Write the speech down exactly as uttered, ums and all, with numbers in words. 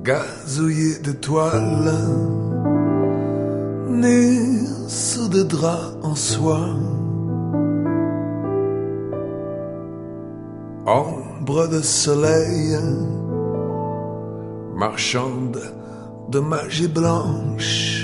gazouillé d'étoiles, né sous des draps en soie, ombre de soleil, marchande de magie blanche,